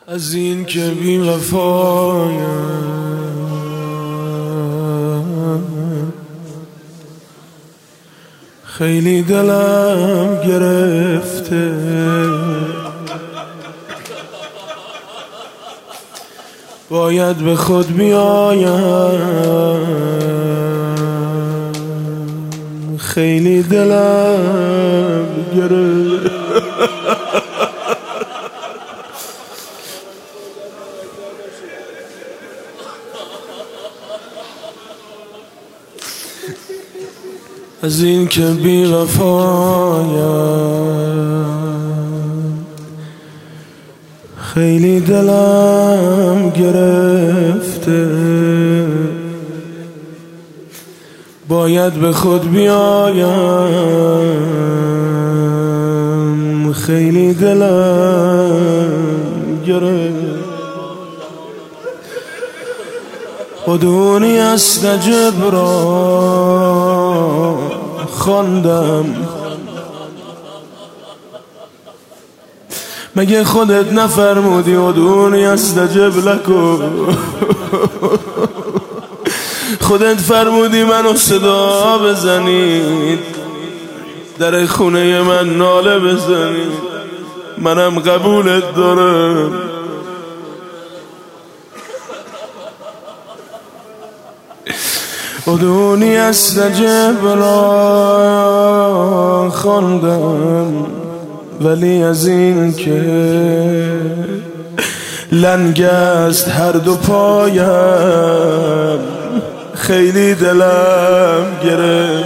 از این که بی وفایم خیلی دلم گرفته، باید به خود بیایم، خیلی دلم گرفته. از این که بی وفایم خیلی دلم گرفته، باید به خود بیایم، خیلی دلم گرفته. بدونی از نجب را خواندم، مگه خودت نفرمودی ادعونی استجب لکم؟ خودت فرمودی منو صدا بزنید، در خونه من ناله بزنید، منم قبولت دارم. ادعونی استجب را خواندم، ولی از این که لنگ است هر دو پایم خیلی دلم گرفت.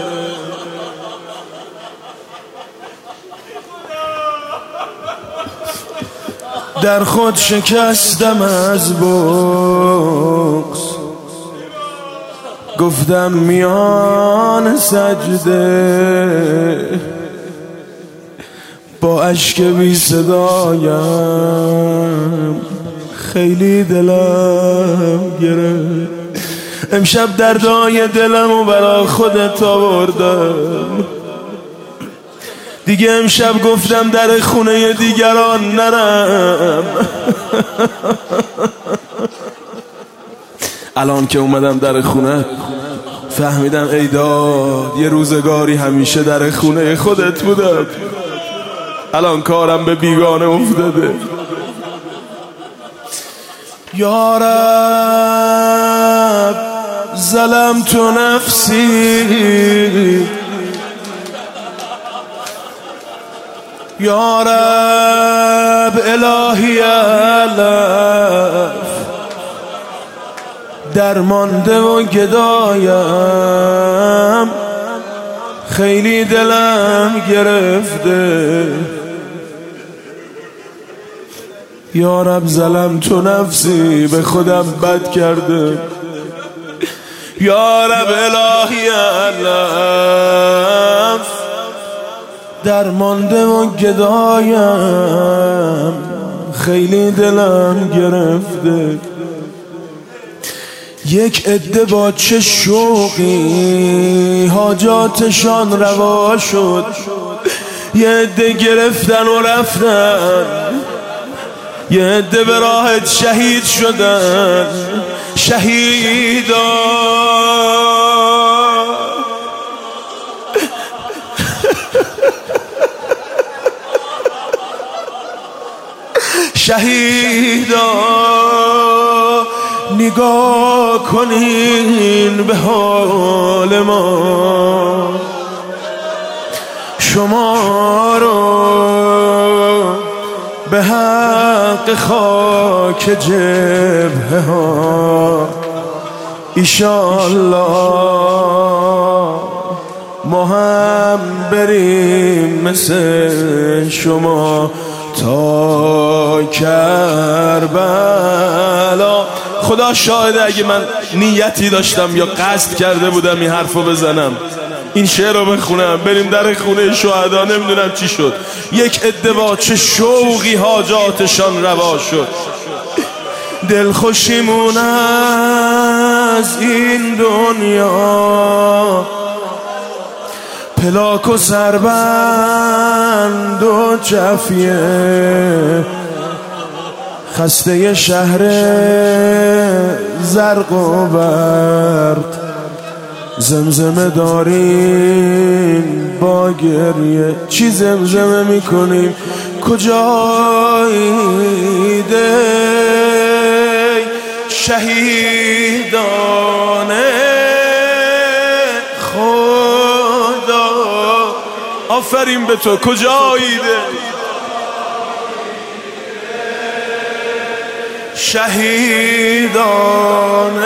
در خود شکستم از بغض، گفتم میان سجده با اشک بی صدایم خیلی دلم گرفت. امشب دردای دلمو برا خودت آوردم، دیگه امشب گفتم در خونه دیگران نرم. الان که اومدم در خونه فهمیدم ای داد یه روزگاری همیشه در خونه خودت بودم، الان کارم به بیگانه افتاده. یا رب ظلمت نفسی، یا رب الهی علف، درمانده و گدایم خیلی دلم گرفته. یا رب ظلمت نفسی، به خودم بد کرده. یا رب الهی علف، درمانده و گدایم خیلی دلم گرفته. یک عده با چه شوقی حاجاتشان روا شد، یه عده گرفتن و رفتن، یه عده به راهت شهید شدن. شهیدا شهیدا نگاه کنین به حال ما، شما رو به حق خاک جبهه ها ایشالله ما هم بریم مثل شما تا کربلا. خدا شاهده اگه من نیتی داشتم یا قصد کرده بودم این حرفو بزنم، این شعر رو بخونم، بریم در خونه شهدا، نمیدونم چی شد. یک عده با چه شوقی حاجاتشان روا شد. دلخوشیمون از این دنیا، پلاک و سربند و جفیه خسته شهر زرق و برق، زمزمه داریم با گریه. چی زمزمه میکنیم؟ کجایی ده شهیدان خدا؟ آفرین به تو. کجایی ده شهیدان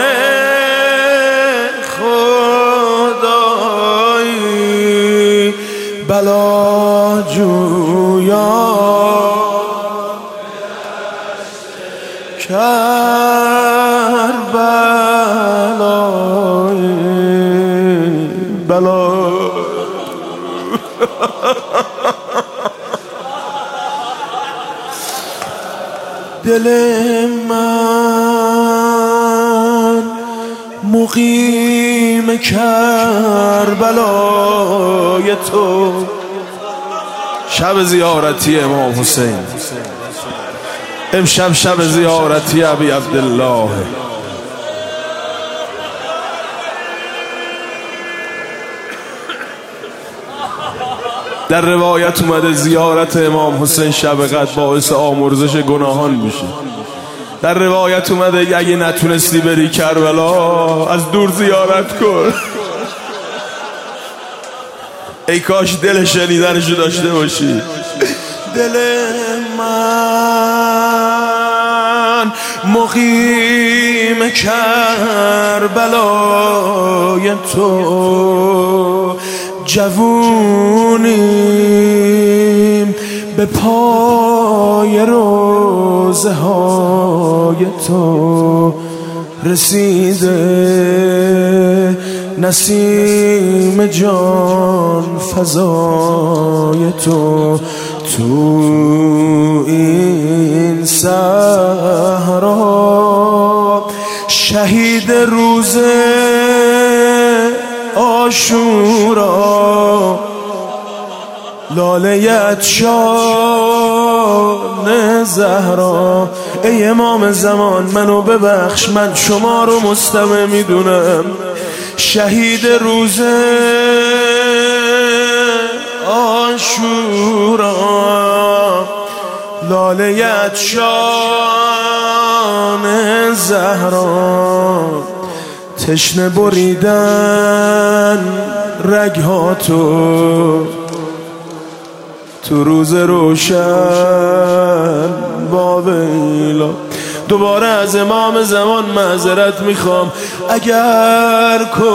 خدایی؟ بلا جویا کربلایی بلا دل من مقیم کربلای تو. شب زیارتی امام حسین، امشب شب زیارتی ابی عبدالله. در روایت اومده زیارت امام حسین شب قدر باعث آمرزش گناهان میشه. در روایت اومده اگه نتونستی بری کربلا از دور زیارت کن. ای کاش دل شنیدنشو داشته باشی. دل من مقیم کربلای تو، جوونیم به پای روزه های تو رسیده، نسیم جان فضای تو. تو این صحرا شهید روز عاشورا، لاله شان زهرا. ای امام زمان منو ببخش، من شما رو مستمع میدونم. شهید روز عاشورا، لاله شان زهرا. تشنه بریدن رگها تو روز روشن با ویلا. دوباره از امام زمان معذرت میخوام اگر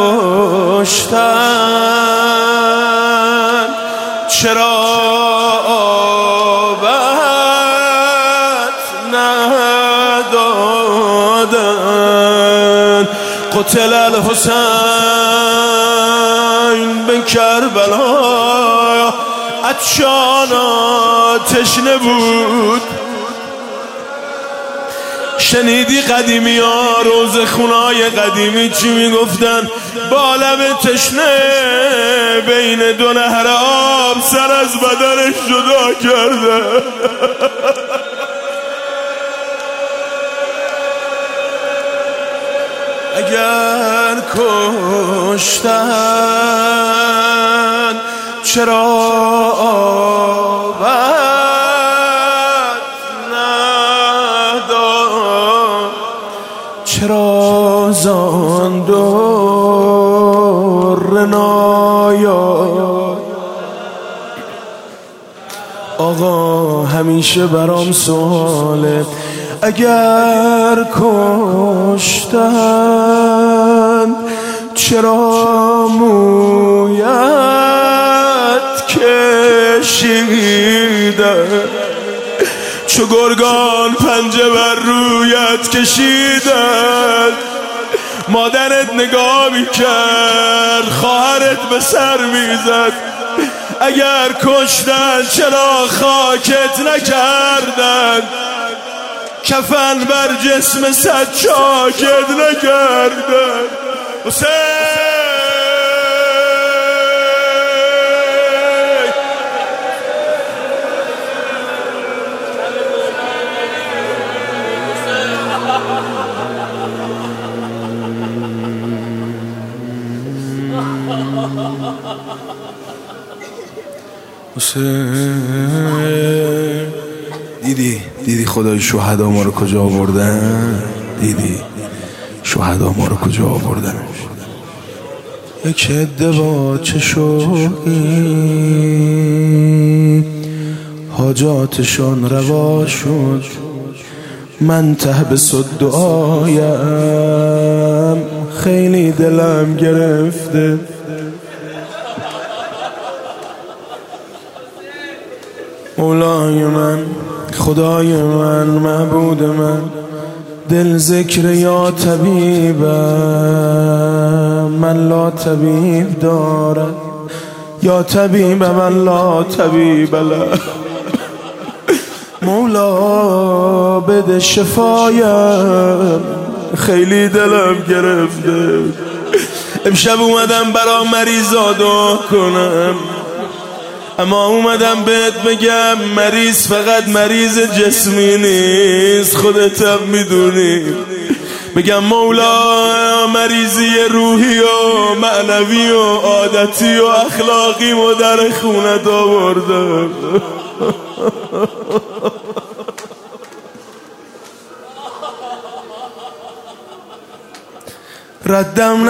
کشتن چرا آبت ندادن. قتل الحسین به کربلا، عطشان تشنه بود. شنیدی قدیمی ها روز خونای قدیمی چی میگفتن؟ با لب تشنه بین دو نهر آب سر از بدنش جدا کرده. اگر کشتن چرا آبت نداد؟ چرا زان دور نایاد؟ آقا همیشه برام سواله، اگر کشتن چرا مویت کشیده؟ چو گرگان پنجه بر رویت کشیدن. مادرت نگاه میکرد، خواهرت به سر میزد. اگر کشتن چرا خاکت نکردن؟ کفن بر جسم سجاکت نکردن. حسین دیدی خدای شهدا ما رو کجا آوردن؟ دیدی شهدا ما رو کجا آوردن؟ یک عده با چه شوقی حاجاتشان روا شد، من ته به صد دعایم خیلی دلم گرفته. مولای من، خدای من، معبود من، دل ذکر یا طبیبم، من لا طبیب دارم، یا طبیب من لا طبیب له. مولا بده شفایم خیلی دلم گرفته. امشب اومدم برا مریضا دعا کنم، اما اومدم بهت بگم مریض فقط مریض جسمی نیست، خودتم میدونی. بگم مولا مریضی روحی و معنوی و عادتی و اخلاقی و در خونت آوردم. ردم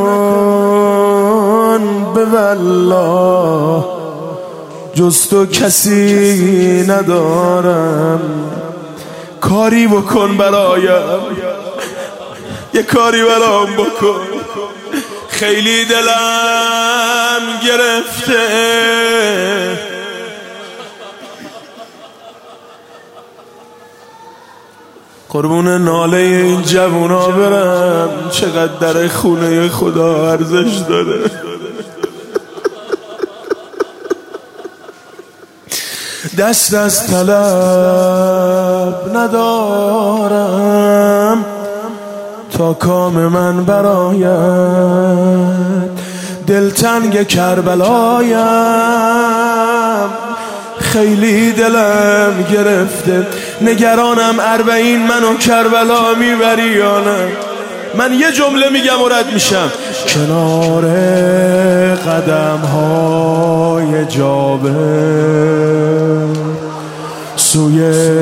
نکن به والله، جز تو کسی ندارم، کاری بکن برایم، یه کاری برام بکن، خیلی دلم گرفته. قربون ناله این جوونا برم، چقدر در خونه خدا ارزش داره. دست از طلب ندارم تا کام من برآید، دلتنگ کربلایم خیلی دلم گرفته. نگرانم 40 منو کربلا میبری یا نه. من یه جمله میگم و رد میشم، کنار قدم های جابر سوی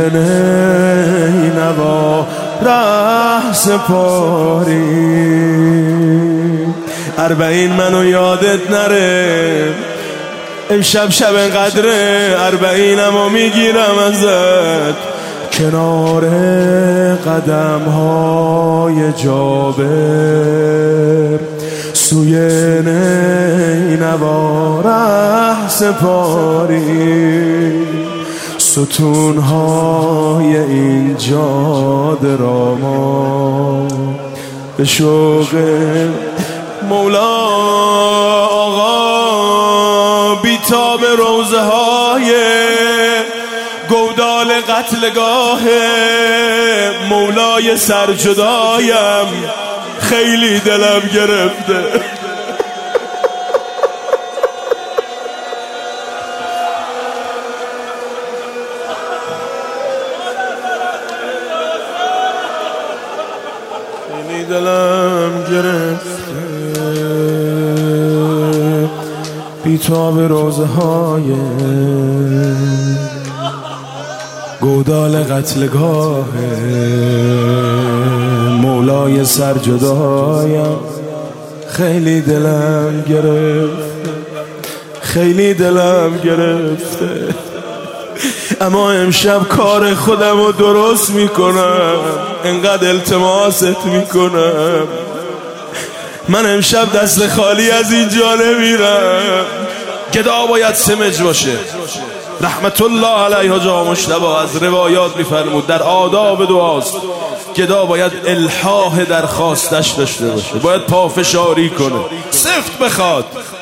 نینوا ره سپاری. 40 منو یادت نره، امشب شب قدره، 40 میگیرم ازت. کنار قدم های جابر سوی نینوا ره سپاری. ستون های این جاده را ما به شوق مولا آقا بیتاب روزه های گودال قتلگاه مولای سرجدایم خیلی دلم گرفته. خیلی دلم گرفته. بیتاب روزه های گودال قتلگاه مولای سرجدایم خیلی دلم گرفته، خیلی دلم گرفته. اما امشب کار خودم رو درست میکنم، انقدر التماست میکنم. من امشب دست خالی از اینجا نمیرم. گدا باید سمج باشه. رحمت الله علیه حاج آقا مجتبی از روایات میفرمود در آداب دعاست گدا باید الحاح درخواستش داشته باشه، باید پافشاری کنه، سفت بخواد.